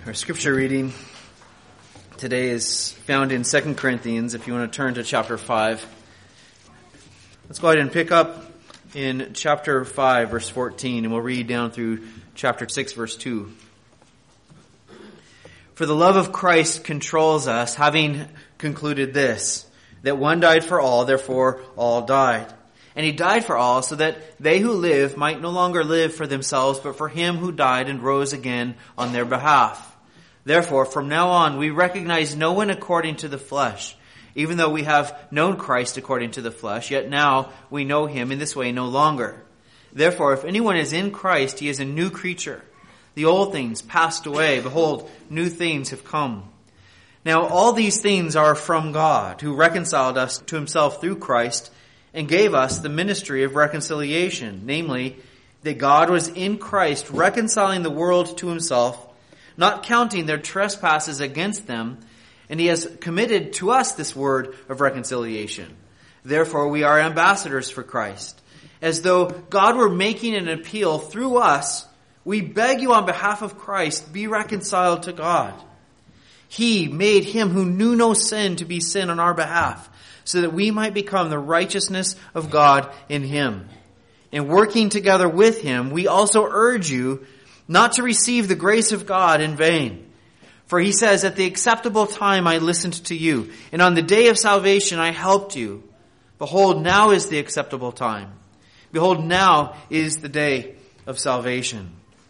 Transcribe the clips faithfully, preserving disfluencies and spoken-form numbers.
Our scripture reading today is found in Second Corinthians, if you want to turn to chapter five. Let's go ahead and pick up in chapter five, verse fourteen, and we'll read down through chapter six, verse two. For the love of Christ controls us, having concluded this, that one died for all, therefore all died. And he died for all, so that they who live might no longer live for themselves, but for him who died and rose again on their behalf. Therefore, from now on, we recognize no one according to the flesh. Even though we have known Christ according to the flesh, yet now we know him in this way no longer. Therefore, if anyone is in Christ, he is a new creature. The old things passed away. Behold, new things have come. Now all these things are from God, who reconciled us to himself through Christ, and gave us the ministry of reconciliation, namely, that God was in Christ reconciling the world to himself, not counting their trespasses against them, and he has committed to us this word of reconciliation. Therefore we are ambassadors for Christ. As though God were making an appeal through us, we beg you on behalf of Christ, be reconciled to God. He made him who knew no sin to be sin on our behalf, so that we might become the righteousness of God in him. And working together with him, we also urge you not to receive the grace of God in vain. For he says, at the acceptable time I listened to you, and on the day of salvation I helped you. Behold, now is the acceptable time. Behold, now is the day of salvation.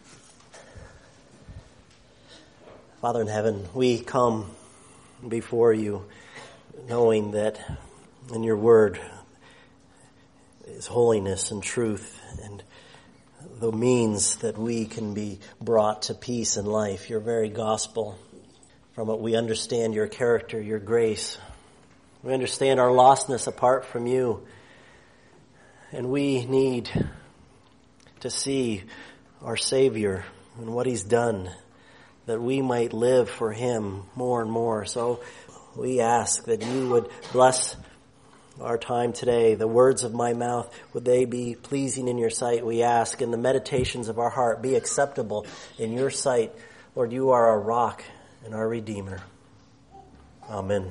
Father in heaven, we come before you knowing that in your word is holiness and truth and the means that we can be brought to peace and life, your very gospel. From it we understand your character, your grace. We understand our lostness apart from you. And we need to see our Savior and what he's done, that we might live for him more and more. So we ask that you would bless our time today. The words of my mouth, would they be pleasing in your sight, we ask, and the meditations of our heart be acceptable in your sight. Lord, you are our rock and our Redeemer. Amen.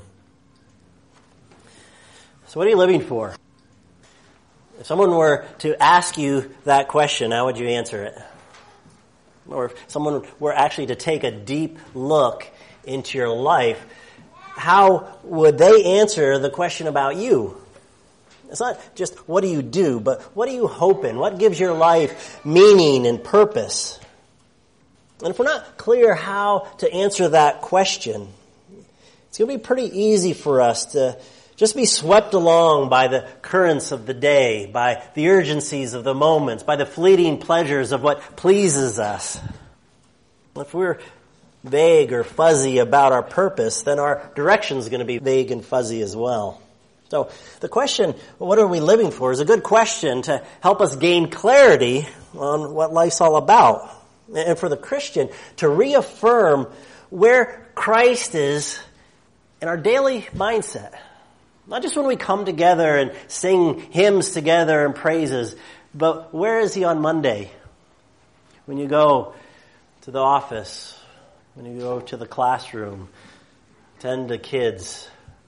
So what are you living for? If someone were to ask you that question, how would you answer it? Or if someone were actually to take a deep look into your life, how would they answer the question about you? It's not just what do you do, but what do you hope in? What gives your life meaning and purpose? And if we're not clear how to answer that question, it's going to be pretty easy for us to just be swept along by the currents of the day, by the urgencies of the moments, by the fleeting pleasures of what pleases us. If we're vague or fuzzy about our purpose, then our direction is going to be vague and fuzzy as well. So the question, what are we living for, is a good question to help us gain clarity on what life's all about. And for the Christian to reaffirm where Christ is in our daily mindset. Not just when we come together and sing hymns together and praises, but where is he on Monday? When you go to the office, when you go to the classroom, tend to kids.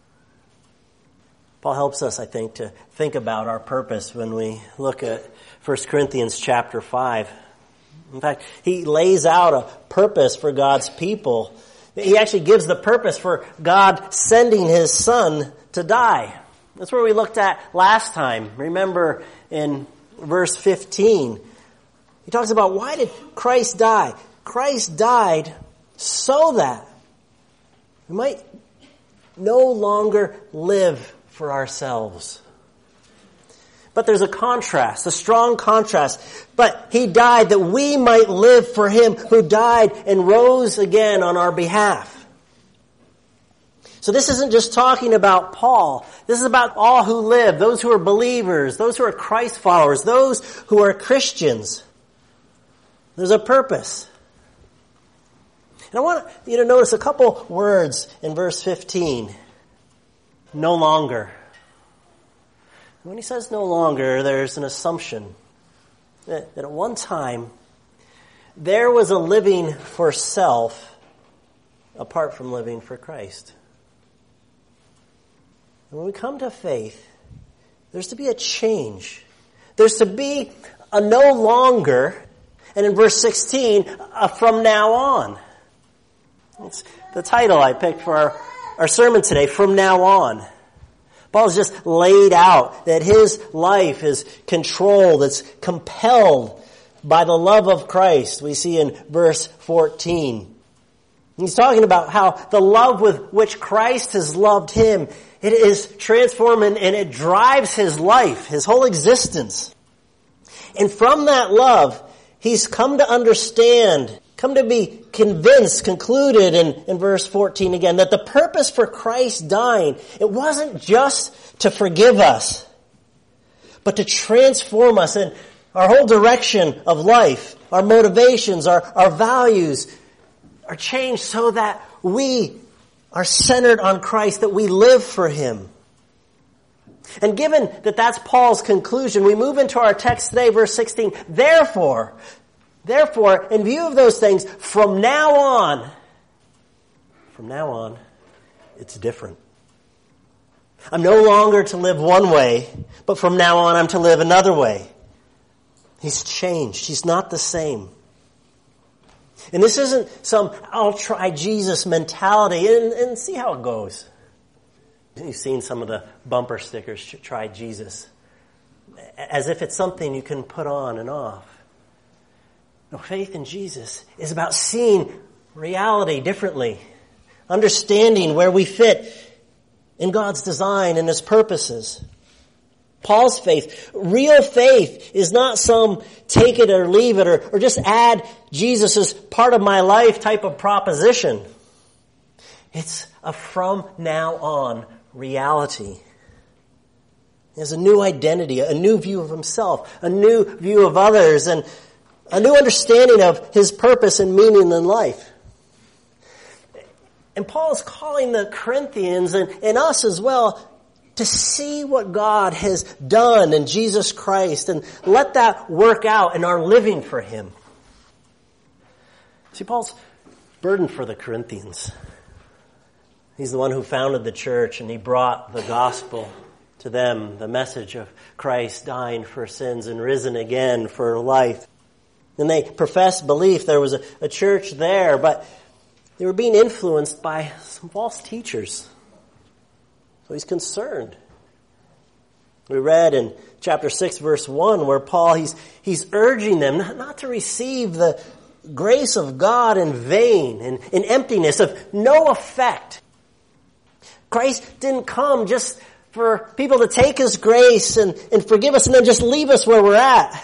Paul helps us, I think, to think about our purpose when we look at First Corinthians chapter five. In fact, he lays out a purpose for God's people. He actually gives the purpose for God sending his son to die. That's where we looked at last time. Remember in verse fifteen, he talks about why did Christ die? Christ died so that we might no longer live for ourselves. But there's a contrast, a strong contrast. But he died that we might live for him who died and rose again on our behalf. So this isn't just talking about Paul. This is about all who live, those who are believers, those who are Christ followers, those who are Christians. There's a purpose. And I want you to notice a couple words in verse fifteen. No longer. When he says no longer, there's an assumption that, that at one time there was a living for self apart from living for Christ. And when we come to faith, there's to be a change. There's to be a no longer, and in verse sixteen, a from now on. That's the title I picked for our, our sermon today, From Now On. Paul's just laid out that his life is controlled, it's compelled by the love of Christ. We see in verse fourteen. He's talking about how the love with which Christ has loved him, it is transforming and it drives his life, his whole existence. And from that love, he's come to understand, come to be convinced, concluded in, in verse fourteen again, that the purpose for Christ dying, it wasn't just to forgive us, but to transform us in our whole direction of life, our motivations, our, our values are changed so that we are centered on Christ, that we live for him. And given that that's Paul's conclusion, we move into our text today, verse sixteen. Therefore, therefore, in view of those things, from now on, from now on, it's different. I'm no longer to live one way, but from now on I'm to live another way. He's changed. He's not the same. And this isn't some I'll try Jesus mentality and, and see how it goes. You've seen some of the bumper stickers, try Jesus, as if it's something you can put on and off. No, faith in Jesus is about seeing reality differently, understanding where we fit in God's design and his purposes. Paul's faith, real faith, is not some take it or leave it or, or just add Jesus as part of my life type of proposition. It's a from now on reality. He has a new identity, a new view of himself, a new view of others, and a new understanding of his purpose and meaning in life. And Paul's calling the Corinthians and, and us as well to see what God has done in Jesus Christ and let that work out in our living for him. See, Paul's burden for the Corinthians. He's the one who founded the church and he brought the gospel to them, the message of Christ dying for sins and risen again for life. And they professed belief. There was a, a church there, but they were being influenced by some false teachers. So he's concerned. We read in chapter six, verse one, where Paul, he's, he's urging them not, not to receive the grace of God in vain and in emptiness of no effect. Christ didn't come just for people to take his grace and, and forgive us and then just leave us where we're at.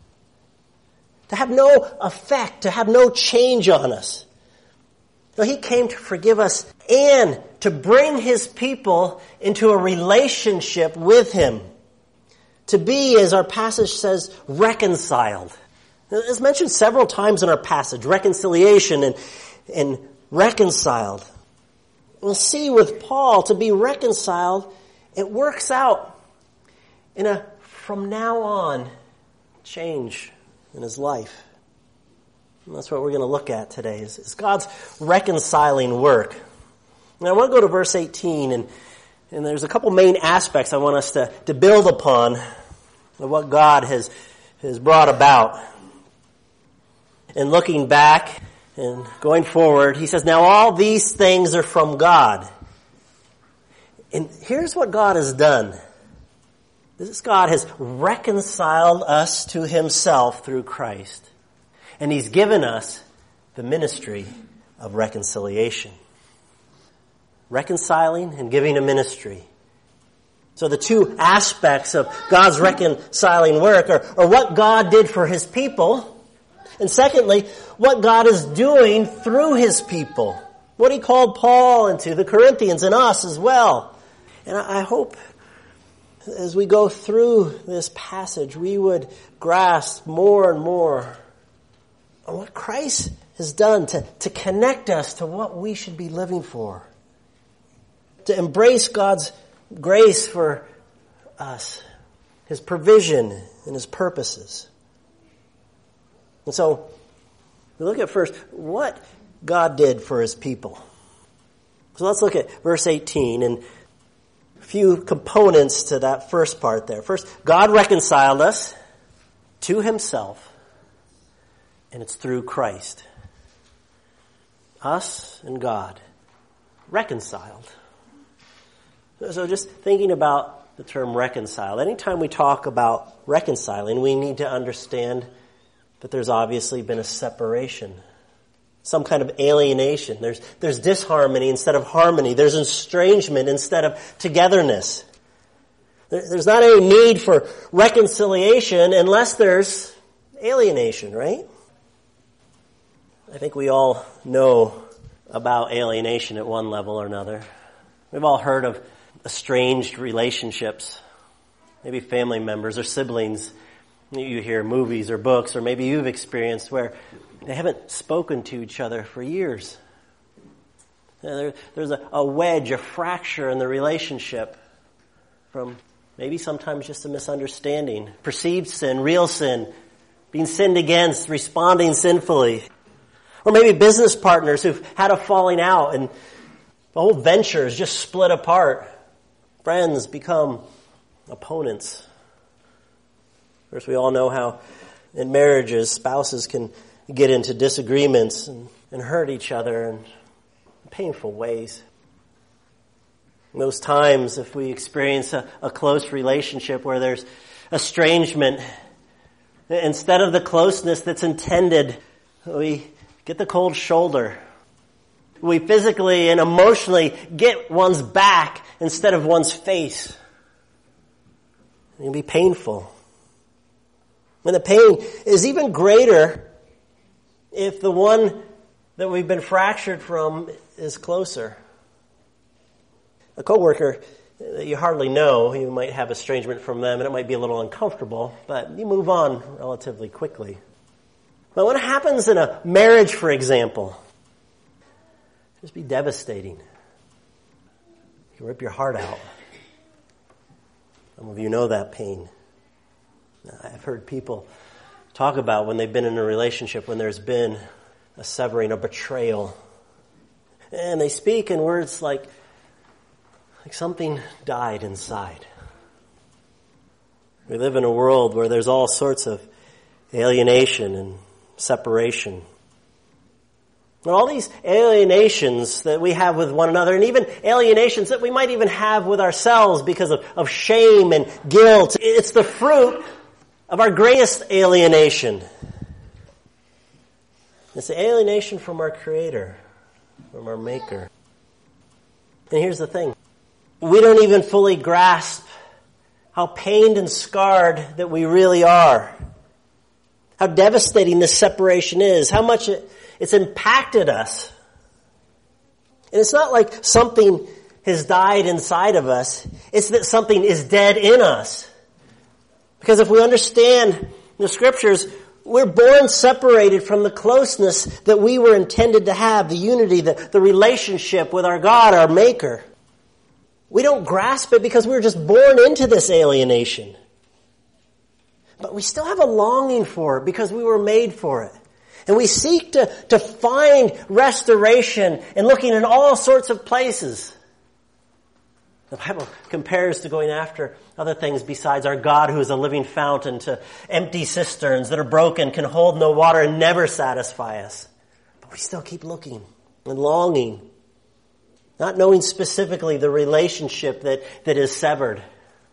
To have no effect, to have no change on us. No, he came to forgive us and to bring his people into a relationship with him. To be, as our passage says, reconciled. It's mentioned several times in our passage, reconciliation and, and reconciled. We'll see with Paul, to be reconciled, it works out in a from now on change in his life. And that's what we're going to look at today, is, is God's reconciling work. And I want to go to verse eighteen, and, and there's a couple main aspects I want us to, to build upon of what God has, has brought about. And looking back and going forward, he says, now all these things are from God. And here's what God has done. This God has reconciled us to himself through Christ. And he's given us the ministry of reconciliation. Reconciling and giving a ministry. So the two aspects of God's reconciling work are, are what God did for his people. And secondly, what God is doing through his people. What he called Paul into, the Corinthians, and us as well. And I hope as we go through this passage, we would grasp more and more on what Christ has done to, to connect us to what we should be living for. To embrace God's grace for us, his provision and his purposes. And so, we look at first what God did for his people. So let's look at verse eighteen and a few components to that first part there. First, God reconciled us to himself, and it's through Christ. Us and God reconciled. So just thinking about the term reconciled. Anytime we talk about reconciling, we need to understand that there's obviously been a separation. Some kind of alienation. There's, there's disharmony instead of harmony. There's estrangement instead of togetherness. There, there's not any need for reconciliation unless there's alienation, right? I think we all know about alienation at one level or another. We've all heard of estranged relationships, maybe family members or siblings. You hear movies or books, or maybe you've experienced where they haven't spoken to each other for years. There, there's a, a wedge, a fracture in the relationship from maybe sometimes just a misunderstanding, perceived sin, real sin, being sinned against, responding sinfully. Or maybe business partners who've had a falling out and the whole venture is just split apart. Friends become opponents. Of course, we all know how in marriages, spouses can get into disagreements and, and hurt each other in painful ways. In those times, if we experience a, a close relationship where there's estrangement, instead of the closeness that's intended, we get the cold shoulder. We physically and emotionally get one's back instead of one's face. It can be painful. And the pain is even greater if the one that we've been fractured from is closer. A coworker that you hardly know, you might have estrangement from them and it might be a little uncomfortable, but you move on relatively quickly. But what happens in a marriage, for example, just be devastating. You can rip your heart out. Some of you know that pain. I've heard people talk about when they've been in a relationship, when there's been a severing, a betrayal. And they speak in words like, like something died inside. We live in a world where there's all sorts of alienation and separation. And all these alienations that we have with one another, and even alienations that we might even have with ourselves because of, of shame and guilt, it's the fruit of our greatest alienation. It's the alienation from our Creator, from our Maker. And here's the thing. We don't even fully grasp how pained and scarred that we really are. How devastating this separation is. How much it, it's impacted us. And it's not like something has died inside of us. It's that something is dead in us. Because if we understand the Scriptures, we're born separated from the closeness that we were intended to have, the unity, the, the relationship with our God, our Maker. We don't grasp it because we were just born into this alienation. But we still have a longing for it because we were made for it. And we seek to, to find restoration and looking in all sorts of places. The Bible compares to going after other things besides our God who is a living fountain to empty cisterns that are broken, can hold no water and never satisfy us. But we still keep looking and longing, not knowing specifically the relationship that, that is severed.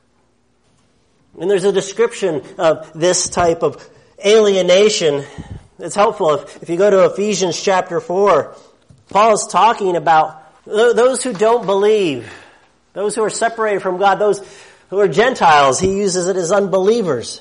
And there's a description of this type of alienation. It's helpful if, if you go to Ephesians chapter four. Paul is talking about those who don't believe, those who are separated from God, those who are Gentiles. He uses it as unbelievers.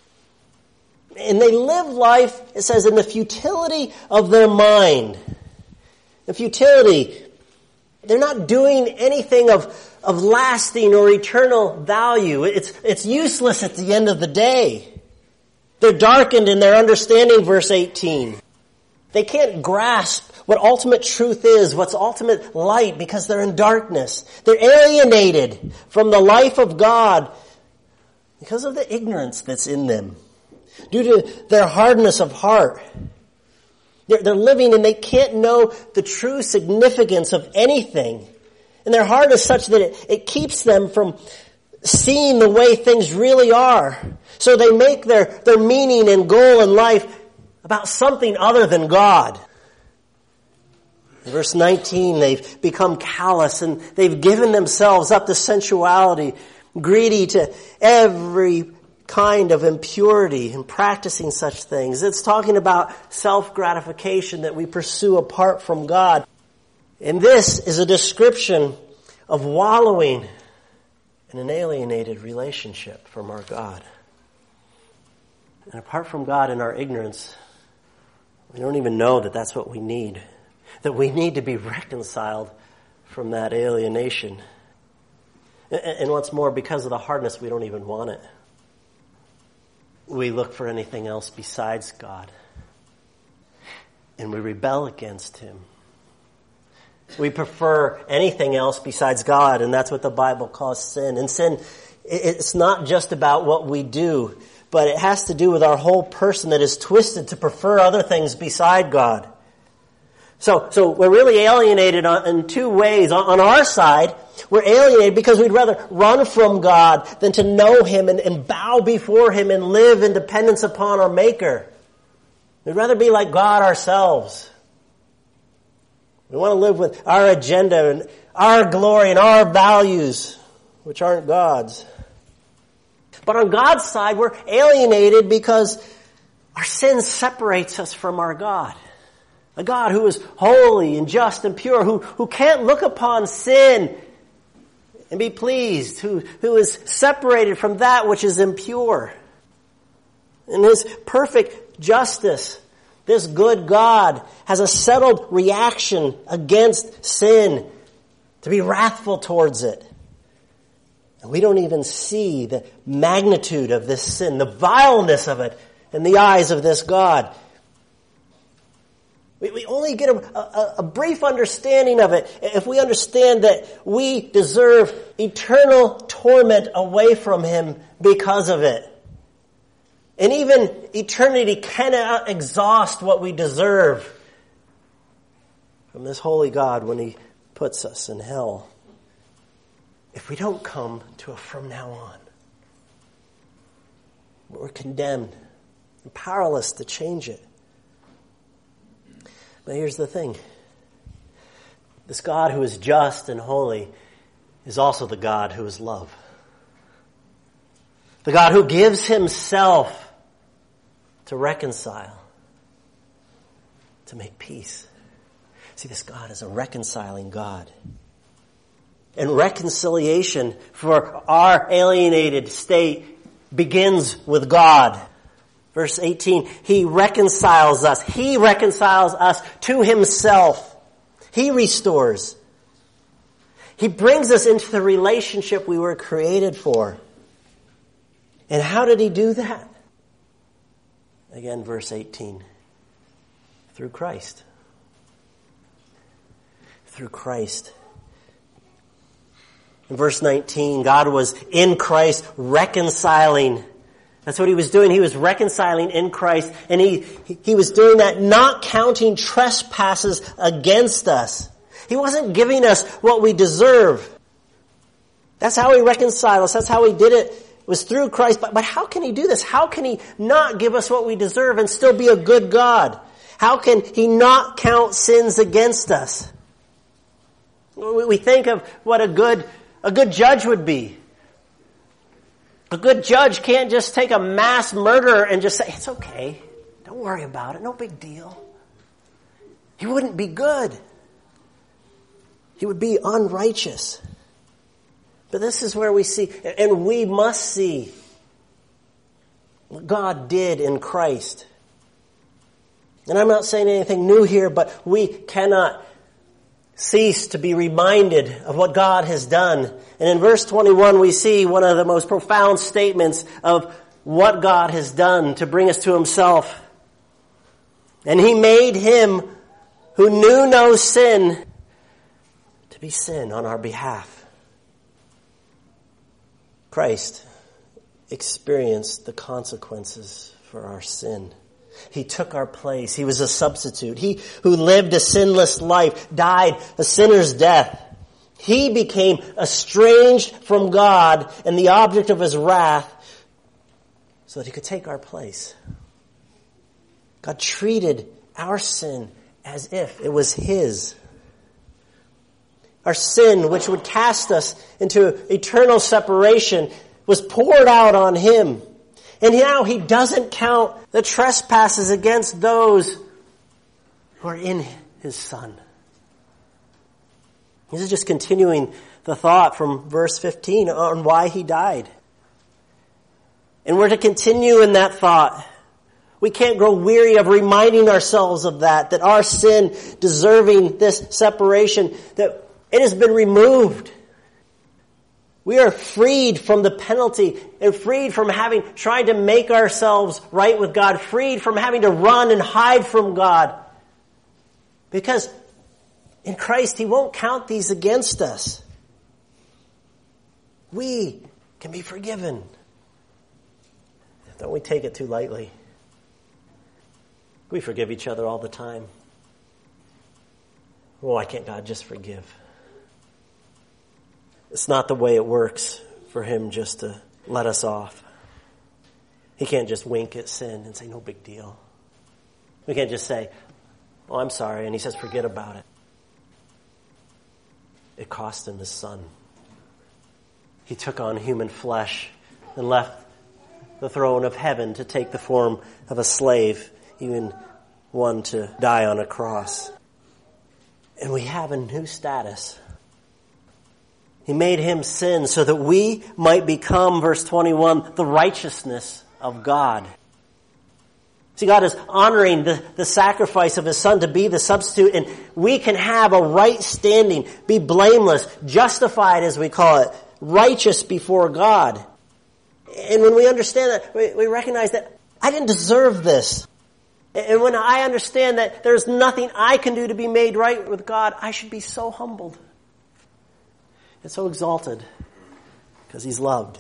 And they live life, it says, in the futility of their mind. The futility. They're not doing anything of, of lasting or eternal value. It's, it's useless at the end of the day. They're darkened in their understanding, verse eighteen. They can't grasp what ultimate truth is, what's ultimate light, because they're in darkness. They're alienated from the life of God because of the ignorance that's in them, due to their hardness of heart. They're, they're living and they can't know the true significance of anything. And their heart is such that it, it keeps them from seeing the way things really are. So they make their, their meaning and goal in life about something other than God. In verse nineteen, they've become callous and they've given themselves up to sensuality, greedy to every kind of impurity and practicing such things. It's talking about self-gratification that we pursue apart from God. And this is a description of wallowing in an alienated relationship from our God. And apart from God in our ignorance, we don't even know that that's what we need. That we need to be reconciled from that alienation. And what's more, because of the hardness, we don't even want it. We look for anything else besides God. And we rebel against Him. We prefer anything else besides God, and that's what the Bible calls sin. And sin, it's not just about what we do, but it has to do with our whole person that is twisted to prefer other things beside God. So, so we're really alienated on, in two ways. On, on our side, we're alienated because we'd rather run from God than to know Him and, and bow before Him and live in dependence upon our Maker. We'd rather be like God ourselves. We want to live with our agenda and our glory and our values, which aren't God's. But on God's side, we're alienated because our sin separates us from our God. A God who is holy and just and pure, who, who can't look upon sin and be pleased, who, who is separated from that which is impure. In His perfect justice, this good God has a settled reaction against sin, to be wrathful towards it. And we don't even see the magnitude of this sin, the vileness of it in the eyes of this God. We, we only get a, a, a brief understanding of it if we understand that we deserve eternal torment away from Him because of it. And even eternity cannot exhaust what we deserve from this holy God when He puts us in hell. If we don't come to a from now on, we're condemned and powerless to change it. But here's the thing. This God who is just and holy is also the God who is love. The God who gives Himself to reconcile, to make peace. See, this God is a reconciling God. And reconciliation for our alienated state begins with God. Verse eighteen, He reconciles us. He reconciles us to Himself. He restores. He brings us into the relationship we were created for. And how did He do that? Again, verse eighteen. Through Christ. Through Christ. In verse nineteen, God was in Christ reconciling. That's what He was doing. He was reconciling in Christ. And he, he was doing that not counting trespasses against us. He wasn't giving us what we deserve. That's how He reconciled us. That's how He did it. It was through Christ. But, but how can He do this? How can He not give us what we deserve and still be a good God? How can He not count sins against us? We think of what a good, a good judge would be. A good judge can't just take a mass murderer and just say, it's okay. Don't worry about it. No big deal. He wouldn't be good. He would be unrighteous. But this is where we see, and we must see what God did in Christ. And I'm not saying anything new here, but we cannot cease to be reminded of what God has done. And in verse twenty-one, we see one of the most profound statements of what God has done to bring us to Himself. And He made Him who knew no sin to be sin on our behalf. Christ experienced the consequences for our sin. He took our place. He was a substitute. He who lived a sinless life died a sinner's death. He became estranged from God and the object of his wrath so that he could take our place. God treated our sin as if it was his. Our sin, which would cast us into eternal separation, was poured out on him. And now he doesn't count the trespasses against those who are in his Son. This is just continuing the thought from verse fifteen on why he died. And we're to continue in that thought. We can't grow weary of reminding ourselves of that, that our sin deserving this separation, that it has been removed. We are freed from the penalty and freed from having, tried to make ourselves right with God, freed from having to run and hide from God. Because in Christ, he won't count these against us. We can be forgiven. Don't we take it too lightly? We forgive each other all the time. Oh, why can't God just forgive? It's not the way it works for him just to let us off. He can't just wink at sin and say, no big deal. We can't just say, oh, I'm sorry, and he says, forget about it. It cost him his Son. He took on human flesh and left the throne of heaven to take the form of a slave, even one to die on a cross. And we have a new status. He made him sin so that we might become, verse twenty-one, the righteousness of God. See, God is honoring the, the sacrifice of his Son to be the substitute, and we can have a right standing, be blameless, justified as we call it, righteous before God. And when we understand that, we, we recognize that I didn't deserve this. And when I understand that there's nothing I can do to be made right with God, I should be so humbled and so exalted because he's loved.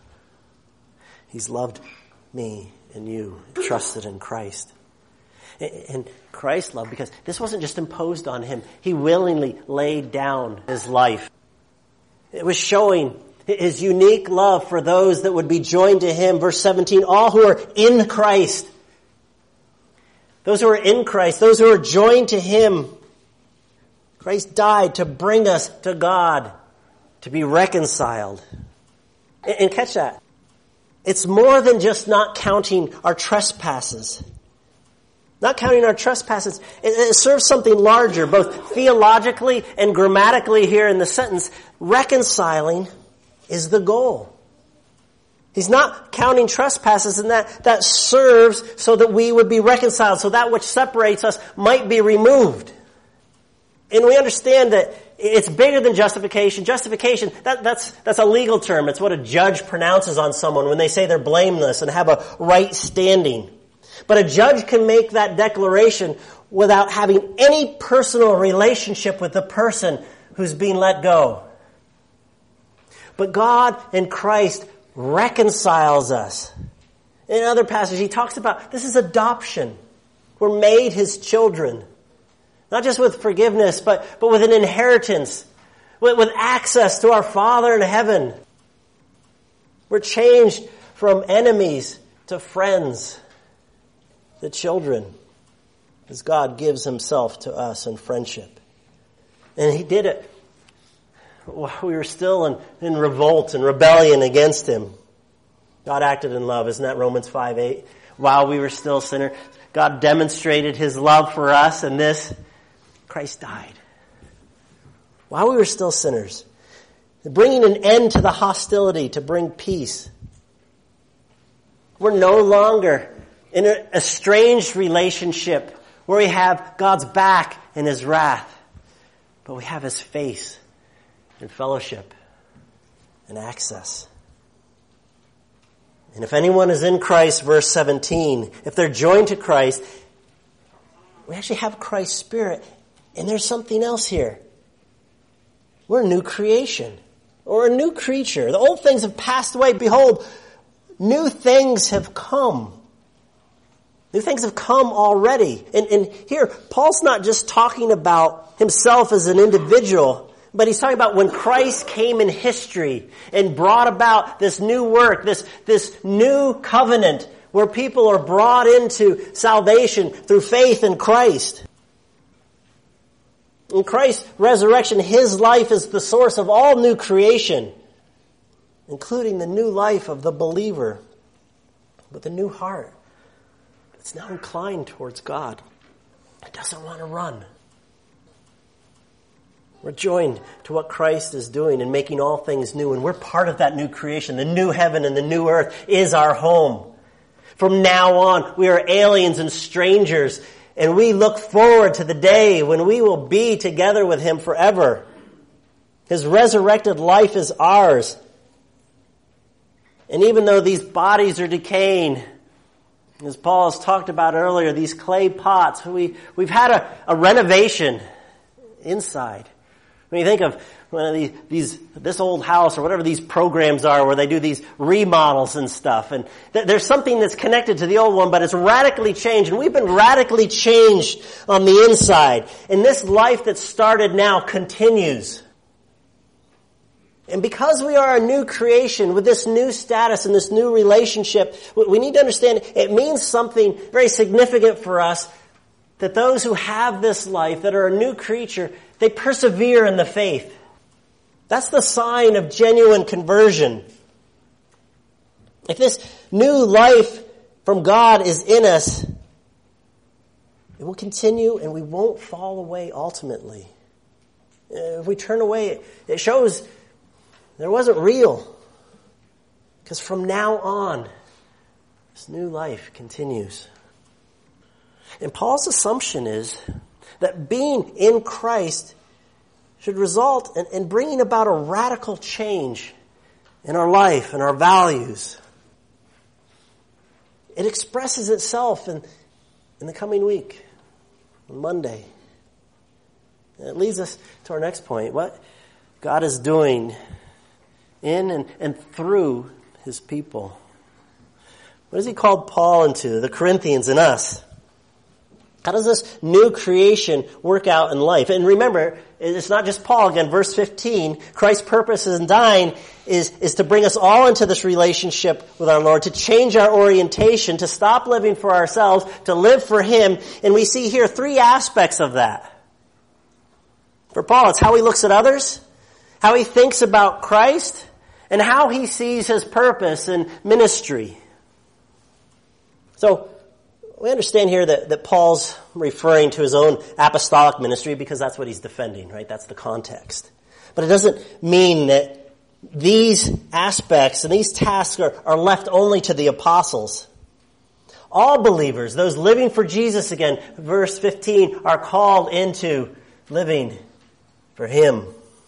He's loved me and you, trusted in Christ. And Christ loved because this wasn't just imposed on him. He willingly laid down his life. It was showing his unique love for those that would be joined to him. Verse seventeen, all who are in Christ. Those who are in Christ, those who are joined to him. Christ died to bring us to God, to be reconciled. And catch that. It's more than just not counting our trespasses. Not counting our trespasses. It serves something larger, both theologically and grammatically here in the sentence. Reconciling is the goal. He's not counting trespasses, and that, that serves so that we would be reconciled, so that which separates us might be removed. And we understand that it's bigger than justification. Justification, that, that's, that's a legal term. It's what a judge pronounces on someone when they say they're blameless and have a right standing. But a judge can make that declaration without having any personal relationship with the person who's being let go. But God in Christ reconciles us. In other passages, he talks about this is adoption. We're made his children. Not just with forgiveness, but, but with an inheritance, with, with access to our Father in heaven. We're changed from enemies to friends, to children, as God gives himself to us in friendship. And he did it while we were still in, in revolt and rebellion against him. God acted in love. Isn't that Romans five eight? While we were still sinners, God demonstrated his love for us, and this, Christ died. While we were still sinners, bringing an end to the hostility to bring peace. We're no longer in an estranged relationship where we have God's back and his wrath, but we have his face and fellowship and access. And if anyone is in Christ, verse seventeen, if they're joined to Christ, we actually have Christ's Spirit. And there's something else here. We're a new creation, or a new creature. The old things have passed away. Behold, new things have come. New things have come already. And, and here, Paul's not just talking about himself as an individual, but he's talking about when Christ came in history and brought about this new work, this, this new covenant where people are brought into salvation through faith in Christ. In Christ's resurrection, his life is the source of all new creation, including the new life of the believer with a new heart. It's now inclined towards God. It doesn't want to run. We're joined to what Christ is doing and making all things new, and we're part of that new creation. The new heaven and the new earth is our home. From now on, we are aliens and strangers, and we look forward to the day when we will be together with him forever. His resurrected life is ours. And even though these bodies are decaying, as Paul has talked about earlier, these clay pots, we, we've had a, a renovation inside. When you think of one of these, these, this old house or whatever these programs are where they do these remodels and stuff, and th- there's something that's connected to the old one, but it's radically changed, and we've been radically changed on the inside. And this life that started now continues. And because we are a new creation with this new status and this new relationship, we need to understand it means something very significant for us that those who have this life, that are a new creature, they persevere in the faith. That's the sign of genuine conversion. If this new life from God is in us, it will continue and we won't fall away ultimately. If we turn away, it shows it wasn't real. Because from now on, this new life continues. And Paul's assumption is that being in Christ should result in, in bringing about a radical change in our life and our values. It expresses itself in, in the coming week, on Monday. And it leads us to our next point. What God is doing in and, and through his people. What has he called Paul into, the Corinthians and us? How does this new creation work out in life? And remember, it's not just Paul. Again, verse fifteen, Christ's purpose in dying is, is to bring us all into this relationship with our Lord, to change our orientation, to stop living for ourselves, to live for him. And we see here three aspects of that. For Paul, it's how he looks at others, how he thinks about Christ, and how he sees his purpose in ministry. So, we understand here that, that Paul's referring to his own apostolic ministry because that's what he's defending, right? That's the context. But it doesn't mean that these aspects and these tasks are, are left only to the apostles. All believers, those living for Jesus again, verse fifteen, are called into living for him.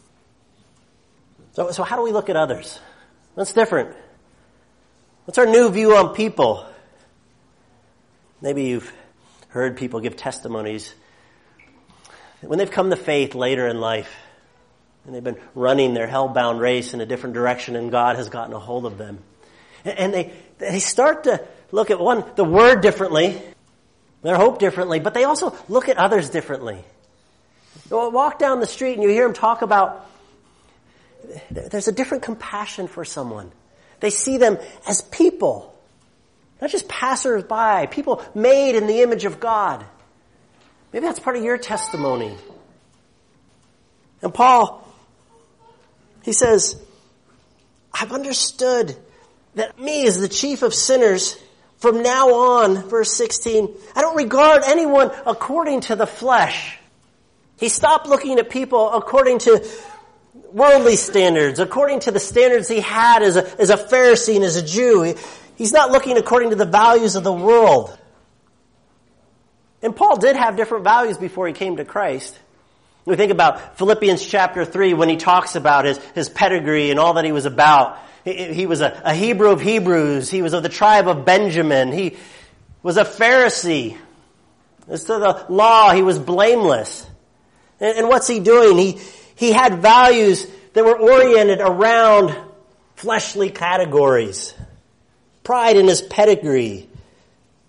So, so how do we look at others? What's different? What's our new view on people? Maybe you've heard people give testimonies when they've come to faith later in life and they've been running their hell-bound race in a different direction and God has gotten a hold of them. And they, they start to look at one, the word differently, their hope differently, but they also look at others differently. You'll walk down the street and you hear them talk about there's a different compassion for someone. They see them as people, not just passers-by, people made in the image of God. Maybe that's part of your testimony. And Paul, he says, I've understood that me as the chief of sinners, from now on, verse sixteen, I don't regard anyone according to the flesh. He stopped looking at people according to worldly standards, according to the standards he had as a, as a Pharisee and as a Jew. He, he's not looking according to the values of the world. And Paul did have different values before he came to Christ. We think about Philippians chapter three when he talks about his, his pedigree and all that he was about. He, he was a, a Hebrew of Hebrews. He was of the tribe of Benjamin. He was a Pharisee. As to the law, he was blameless. And, and what's he doing? He He had values that were oriented around fleshly categories. Pride in his pedigree.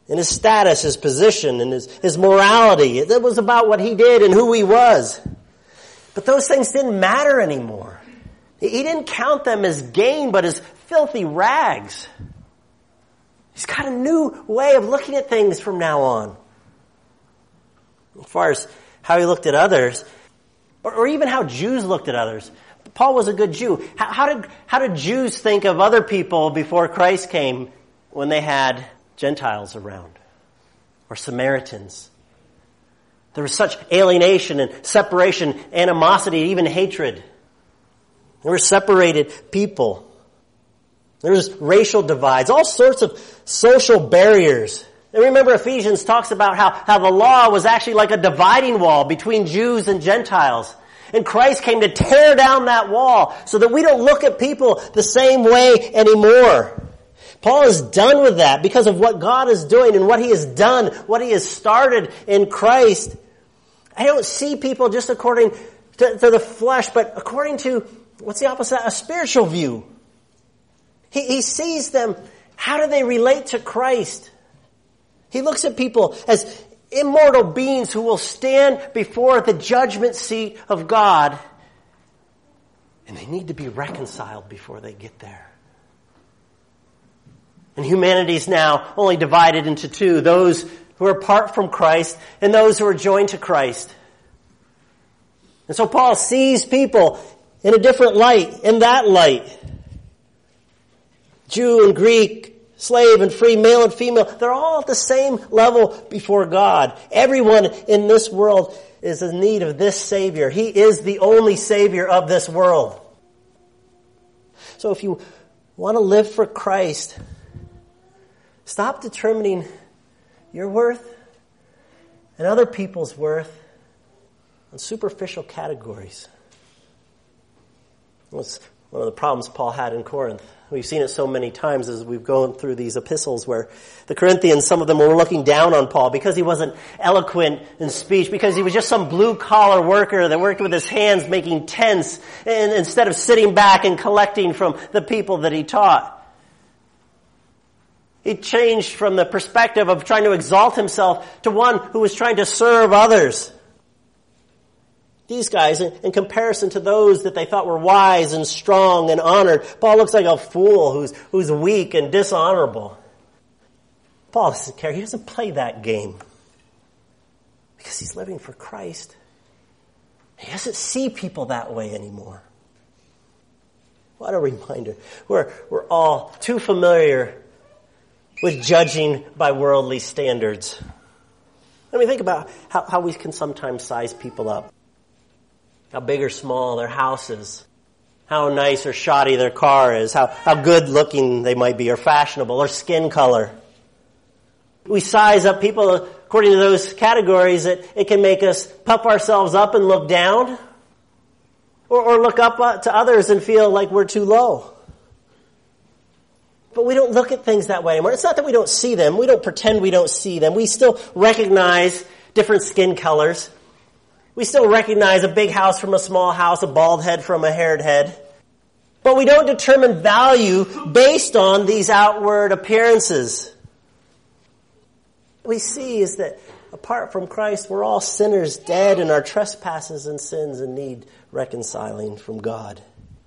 and his status, his position, and his, his morality. It was about what he did and who he was. But those things didn't matter anymore. He didn't count them as gain, but as filthy rags. He's got a new way of looking at things from now on. As far as how he looked at others, or, or even how Jews looked at others. Paul was a good Jew. How, how did how did Jews think of other people before Christ came when they had Gentiles around? Or Samaritans? There was such alienation and separation, animosity, even hatred. There were separated people. There was racial divides, all sorts of social barriers. And remember, Ephesians talks about how, how the law was actually like a dividing wall between Jews and Gentiles. And Christ came to tear down that wall so that we don't look at people the same way anymore. Paul is done with that because of what God is doing and what he has done, what he has started in Christ. I don't see people just according to, to the flesh, but according to, what's the opposite? A spiritual view. He, he sees them. How do they relate to Christ? He looks at people as immortal beings who will stand before the judgment seat of God. And they need to be reconciled before they get there. And humanity is now only divided into two. Those who are apart from Christ and those who are joined to Christ. And so Paul sees people in a different light, in that light. Jew and Greek, slave and free, male and female, they're all at the same level before God. Everyone in this world is in need of this Savior. He is the only Savior of this world. So if you want to live for Christ, stop determining your worth and other people's worth on superficial categories. That's one of the problems Paul had in Corinth. We've seen it so many times as we've gone through these epistles where the Corinthians, some of them were looking down on Paul because he wasn't eloquent in speech, because he was just some blue-collar worker that worked with his hands making tents and instead of sitting back and collecting from the people that he taught. He changed from the perspective of trying to exalt himself to one who was trying to serve others. These guys, in comparison to those that they thought were wise and strong and honored, Paul looks like a fool who's who's weak and dishonorable. Paul doesn't care. He doesn't play that game because he's living for Christ. He doesn't see people that way anymore. What a reminder. We're, we're all too familiar with judging by worldly standards. I mean, think about how, how we can sometimes size people up. How big or small their house is. How nice or shoddy their car is. How, how good looking they might be, or fashionable, or skin color. We size up people according to those categories that it can make us puff ourselves up and look down. Or, or look up to others and feel like we're too low. But we don't look at things that way anymore. It's not that we don't see them. We don't pretend we don't see them. We still recognize different skin colors. We still recognize a big house from a small house, a bald head from a haired head. But we don't determine value based on these outward appearances. What we see is that apart from Christ, we're all sinners, dead in our trespasses and sins and need reconciling from God.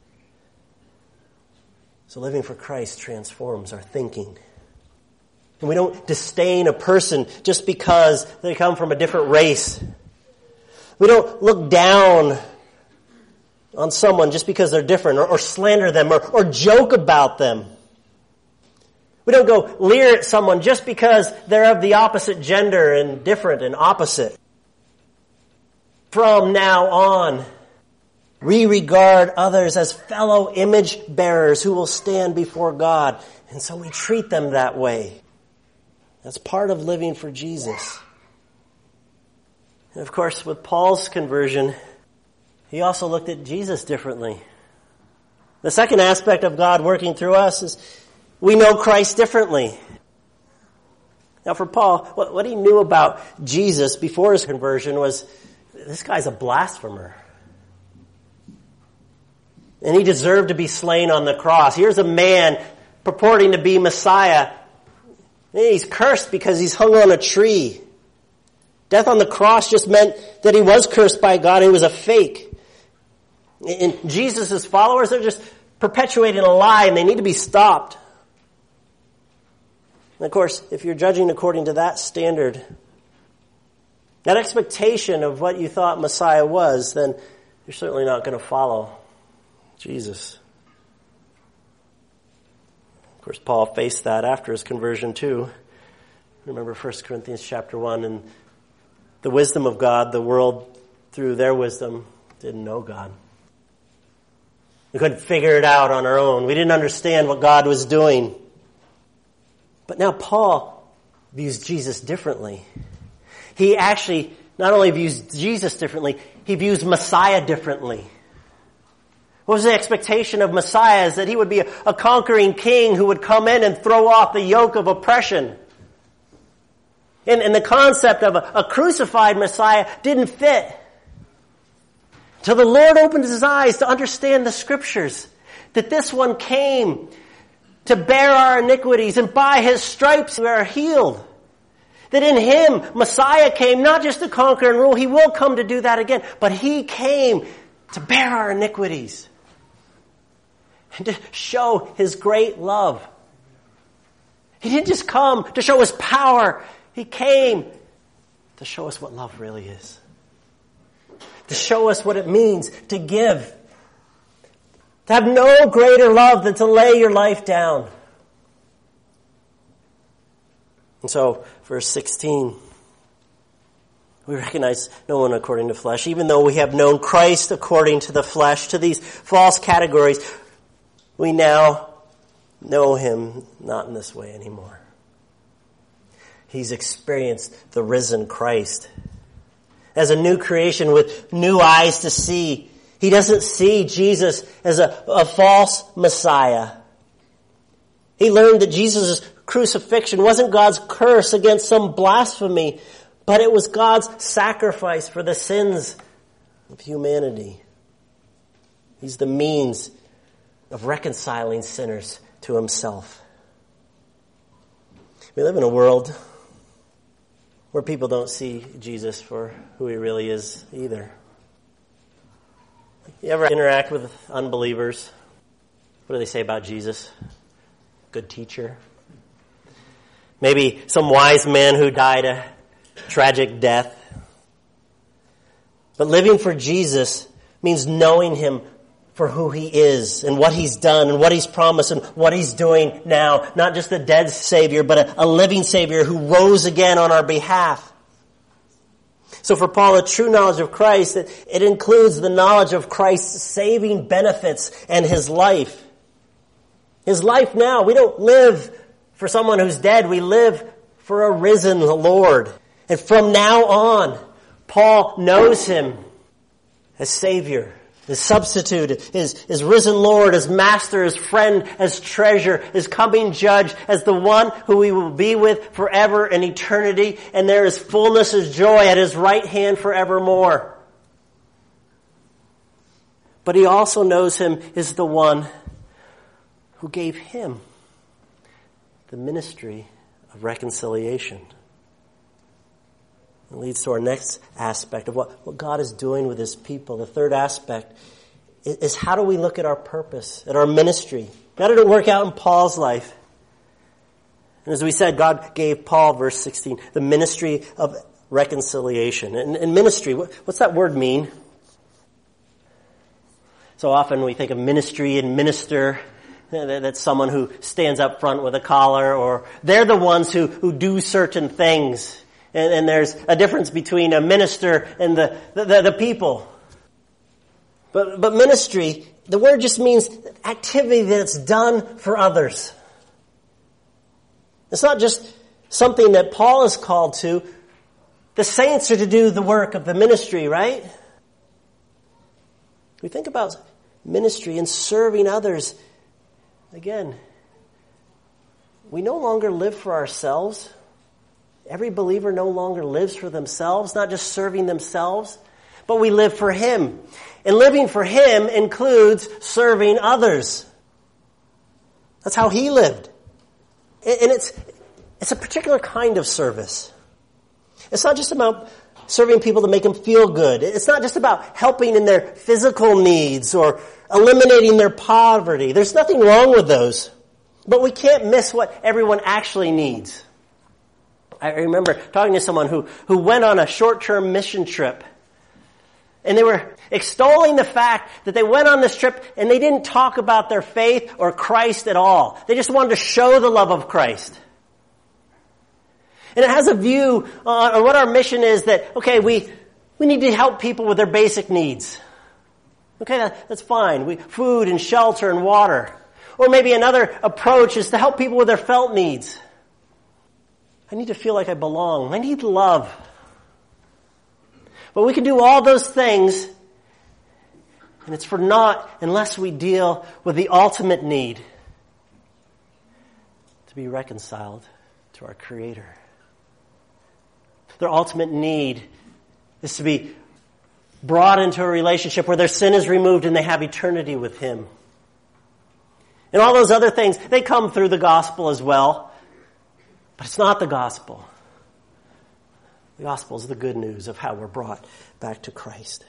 So living for Christ transforms our thinking. And we don't disdain a person just because they come from a different race. We don't look down on someone just because they're different, or, or slander them, or, or joke about them. We don't go leer at someone just because they're of the opposite gender and different and opposite. From now on, we regard others as fellow image bearers who will stand before God. And so we treat them that way. That's part of living for Jesus. And of course, with Paul's conversion, he also looked at Jesus differently. The second aspect of God working through us is we know Christ differently. Now for Paul, what, what he knew about Jesus before his conversion was, this guy's a blasphemer. And he deserved to be slain on the cross. Here's a man purporting to be Messiah, He's cursed because he's hung on a tree. Death on the cross just meant that he was cursed by God. He was a fake. And Jesus' followers are just perpetuating a lie, and they need to be stopped. And of course, if you're judging according to that standard, that expectation of what you thought Messiah was, then you're certainly not going to follow Jesus. Of course, Paul faced that after his conversion too. Remember First Corinthians chapter one, and the wisdom of God, the world through their wisdom didn't know God. We couldn't figure it out on our own. We didn't understand what God was doing. But now Paul views Jesus differently. He actually not only views Jesus differently, he views Messiah differently. What was the expectation of Messiah? Is that he would be a, a conquering king who would come in and throw off the yoke of oppression. And, and the concept of a, a crucified Messiah didn't fit. Till the Lord opened his eyes to understand the Scriptures, that this one came to bear our iniquities, and by his stripes we are healed. That in him, Messiah came not just to conquer and rule, he will come to do that again, but he came to bear our iniquities and to show his great love. He didn't just come to show his power, he came to show us what love really is. To show us what it means to give. To have no greater love than to lay your life down. And so, verse sixteen, we recognize no one according to flesh. Even though we have known Christ according to the flesh, to these false categories, we now know him not in this way anymore. He's experienced the risen Christ. As a new creation with new eyes to see. He doesn't see Jesus as a, a false Messiah. He learned that Jesus' crucifixion wasn't God's curse against some blasphemy, but it was God's sacrifice for the sins of humanity. He's the means of reconciling sinners to himself. We live in a world where people don't see Jesus for who he really is either. You ever interact with unbelievers? What do they say about Jesus? Good teacher. Maybe some wise man who died a tragic death. But living for Jesus means knowing him for who he is and what he's done and what he's promised and what he's doing now. Not just a dead Savior, but a, a living Savior who rose again on our behalf. So for Paul, a true knowledge of Christ, it, it includes the knowledge of Christ's saving benefits and his life. His life now, we don't live for someone who's dead. We live for a risen Lord. And from now on, Paul knows him as Savior, his substitute, his, his risen Lord, his master, his friend, his treasure, his coming judge, as the one who we will be with forever in eternity, and there is fullness of joy at his right hand forevermore. But he also knows him as the one who gave him the ministry of reconciliation. It leads to our next aspect of what, what God is doing with his people. The third aspect is, is how do we look at our purpose, at our ministry? How did it work out in Paul's life? And as we said, God gave Paul, verse sixteen, the ministry of reconciliation. And, and ministry, what, what's that word mean? So often we think of ministry and minister. That's someone who stands up front with a collar, or they're the ones who, who do certain things. And, and there's a difference between a minister and the, the, the people. But, but ministry, the word just means activity that's done for others. It's not just something that Paul is called to. The saints are to do the work of the ministry, right? We think about ministry and serving others. Again, we no longer live for ourselves. Every believer no longer lives for themselves, not just serving themselves, but we live for him. And living for him includes serving others. That's how he lived. And it's It's a particular kind of service. It's not just about serving people to make them feel good. It's not just about helping in their physical needs or eliminating their poverty. There's nothing wrong with those. But we can't miss what everyone actually needs. I remember talking to someone who, who went on a short-term mission trip. And they were extolling the fact that they went on this trip and they didn't talk about their faith or Christ at all. They just wanted to show the love of Christ. And it has a view on what our mission is that, okay, we, we need to help people with their basic needs. Okay, that, that's fine. We, food and shelter and water. Or maybe another approach is to help people with their felt needs. I need to feel like I belong. I need love. But we can do all those things, and it's for naught unless we deal with the ultimate need to be reconciled to our Creator. Their ultimate need is to be brought into a relationship where their sin is removed and they have eternity with Him. And all those other things, they come through the gospel as well. But it's not the gospel. The gospel is the good news of how we're brought back to Christ.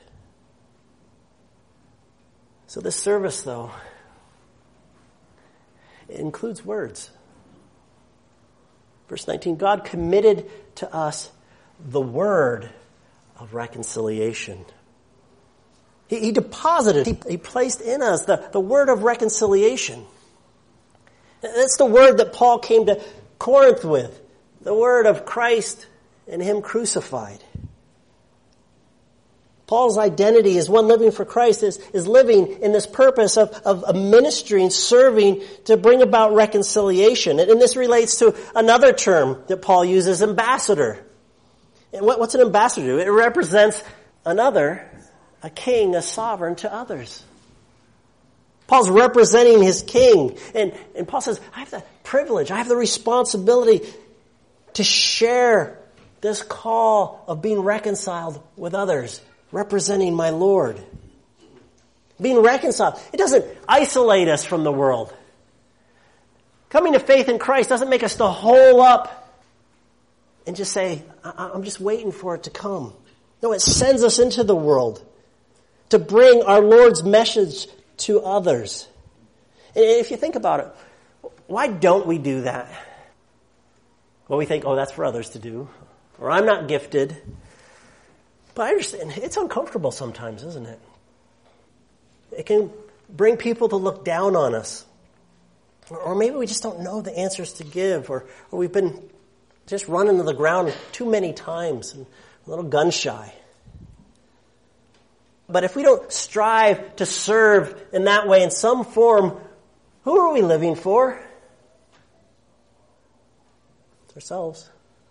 So this service, though, it includes words. Verse nineteen, God committed to us the word of reconciliation. He, he deposited, he, he placed in us the, the word of reconciliation. That's the word that Paul came to Corinth with. The word of Christ and Him crucified. Paul's identity as one living for Christ is, is living in this purpose of, of, of ministering, serving to bring about reconciliation. And, and this relates to another term that Paul uses, ambassador. And what, what's an ambassador? It represents another, a king, a sovereign to others. Paul's representing his king. And, and Paul says, I have the privilege, I have the responsibility to share this call of being reconciled with others, representing my Lord. Being reconciled, it doesn't isolate us from the world. Coming to faith in Christ doesn't make us to hole up and just say, I'm just waiting for it to come. No, it sends us into the world to bring our Lord's message to others. And if you think about it, why don't we do that? Well, we think, oh, that's for others to do. Or I'm not gifted. But I understand, it's uncomfortable sometimes, isn't it? It can bring people to look down on us. Or, or maybe we just don't know the answers to give. Or, or we've been just run into the ground too many times and a little gun shy. But if we don't strive to serve in that way, in some form, who are we living for? It's ourselves.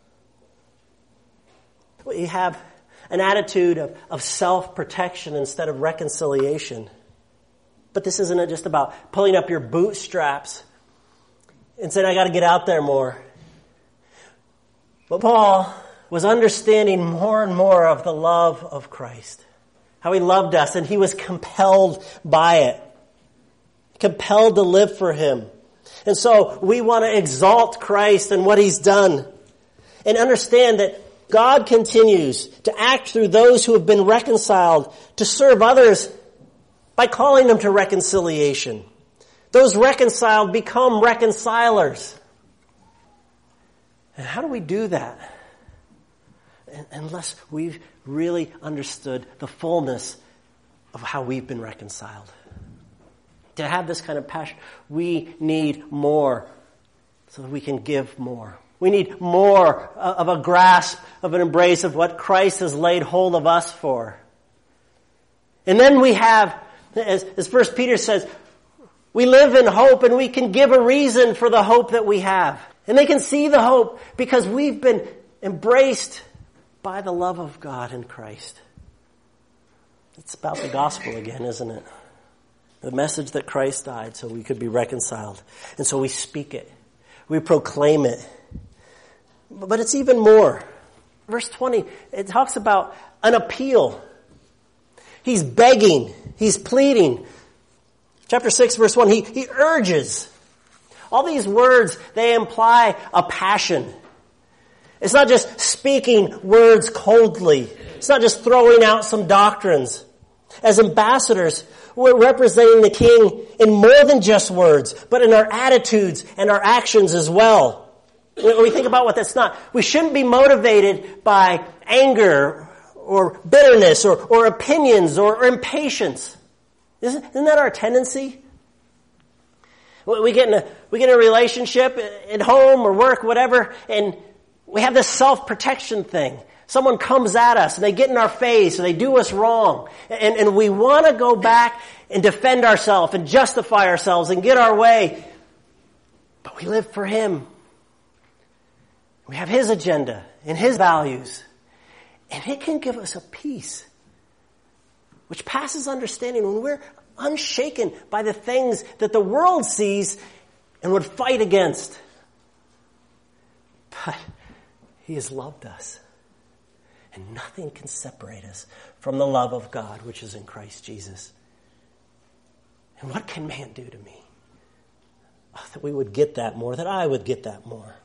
We have an attitude of, of self-protection instead of reconciliation. But this isn't just about pulling up your bootstraps and saying, I got to get out there more. But Paul was understanding more and more of the love of Christ. How He loved us, and he was compelled by it. Compelled to live for Him. And so we want to exalt Christ and what He's done. And understand that God continues to act through those who have been reconciled to serve others by calling them to reconciliation. Those reconciled become reconcilers. And how do we do that? Unless we've really understood the fullness of how we've been reconciled. To have this kind of passion, we need more so that we can give more. We need more of a grasp, of an embrace of what Christ has laid hold of us for. And then we have, as, as First Peter says, we live in hope and we can give a reason for the hope that we have. And they can see the hope because we've been embraced by the love of God in Christ. It's about the gospel again, isn't it? The message that Christ died so we could be reconciled. And so we speak it. We proclaim it. But it's even more. Verse twenty, it talks about an appeal. He's begging. He's pleading. Chapter six, verse one, he, he urges. All these words, they imply a passion. It's not just speaking words coldly. It's not just throwing out some doctrines. As ambassadors, we're representing the King in more than just words, but in our attitudes and our actions as well. When we think about what that's not, we shouldn't be motivated by anger or bitterness or, or opinions or, or impatience. Isn't, isn't that our tendency? We get in a, we get in a relationship at home or work, whatever, and we have this self-protection thing. Someone comes at us and they get in our face and they do us wrong. And, and we want to go back and defend ourselves and justify ourselves and get our way. But we live for Him. We have His agenda and His values. And it can give us a peace which passes understanding when we're unshaken by the things that the world sees and would fight against. But He has loved us. And nothing can separate us from the love of God, which is in Christ Jesus. And what can man do to me? Oh, that we would get that more, that I would get that more.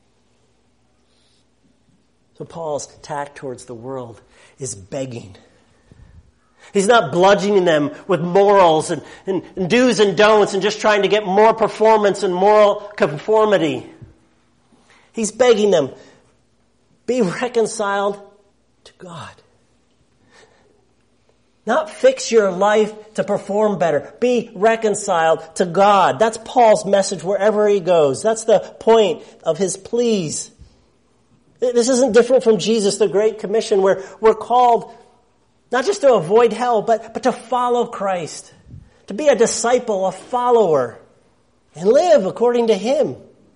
So Paul's tack towards the world is begging. He's not bludgeoning them with morals and, and, and do's and don'ts and just trying to get more performance and moral conformity. He's begging them, be reconciled to God. Not fix your life to perform better. Be reconciled to God. That's Paul's message wherever he goes. That's the point of his pleas. This isn't different from Jesus, the Great Commission, where we're called not just to avoid hell, but, but to follow Christ. To be a disciple, a follower, and live according to Him.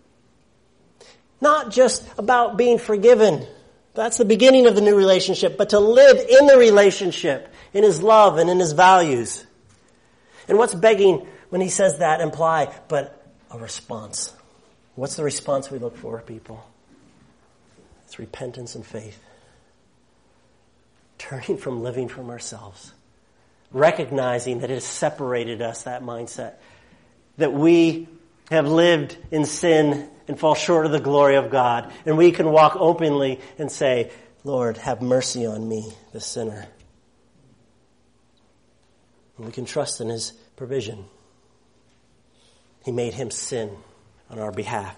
Not just about being forgiven. That's the beginning of the new relationship, but to live in the relationship, in His love and in His values. And what's begging when he says that imply but a response? What's the response we look for, people? It's repentance and faith. Turning from living from ourselves. Recognizing that it has separated us, that mindset. That we have lived in sin and fall short of the glory of God. And we can walk openly and say, Lord, have mercy on me, the sinner. And we can trust in His provision. He made Him sin on our behalf.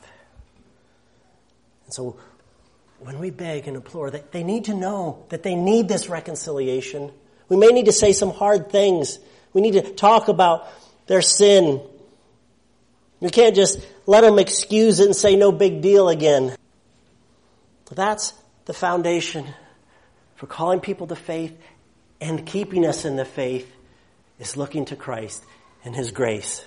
And so when we beg and implore, that they need to know that they need this reconciliation. We may need to say some hard things. We need to talk about their sin. We can't just let them excuse it and say no big deal again. That's the foundation for calling people to faith and keeping us in the faith, is looking to Christ and His grace.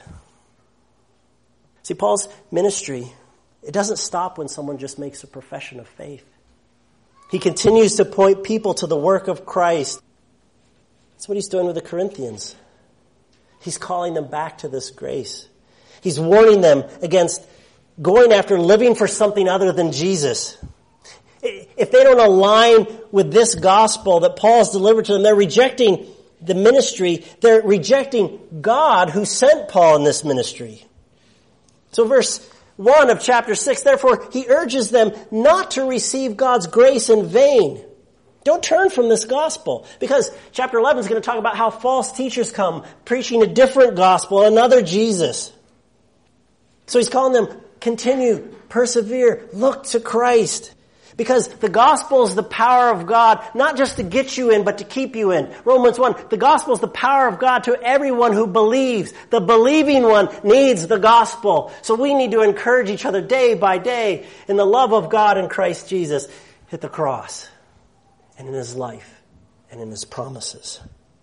See, Paul's ministry, it doesn't stop when someone just makes a profession of faith. He continues to point people to the work of Christ. That's what he's doing with the Corinthians. He's calling them back to this grace. He's warning them against going after living for something other than Jesus. If they don't align with this gospel that Paul's delivered to them, they're rejecting the ministry. They're rejecting God who sent Paul in this ministry. So verse one of chapter six, therefore he urges them not to receive God's grace in vain. Don't turn from this gospel, because chapter eleven is going to talk about how false teachers come preaching a different gospel, another Jesus. So he's calling them, continue, persevere, look to Christ. Because the gospel is the power of God, not just to get you in, but to keep you in. Romans one, the gospel is the power of God to everyone who believes. The believing one needs the gospel. So we need to encourage each other day by day in the love of God in Christ Jesus at the cross and in His life and in His promises.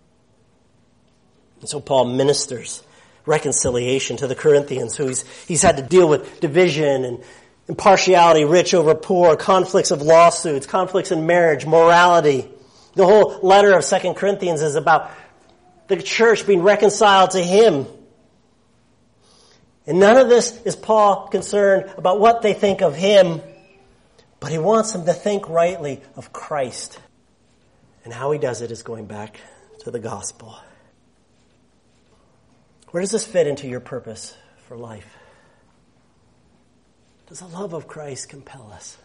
And so Paul ministers reconciliation to the Corinthians, who he's, he's had to deal with division and impartiality, rich over poor, conflicts of lawsuits, conflicts in marriage, morality. The whole letter of Second Corinthians is about the church being reconciled to Him. And none of this is Paul concerned about what they think of him, but he wants them to think rightly of Christ. And how he does it is going back to the gospel. Where does this fit into your purpose for life? Does the love of Christ compel us?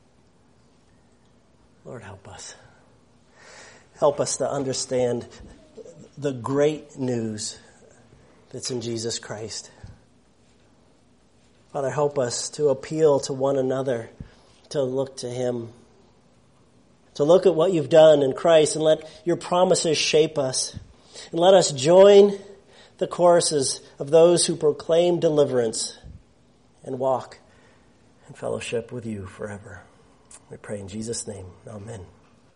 Lord, help us. Help us to understand the great news that's in Jesus Christ. Father, help us to appeal to one another, to look to Him, to look at what you've done in Christ and let your promises shape us. And let us join the choruses of those who proclaim deliverance and walk in fellowship with you forever. We pray in Jesus' name. Amen.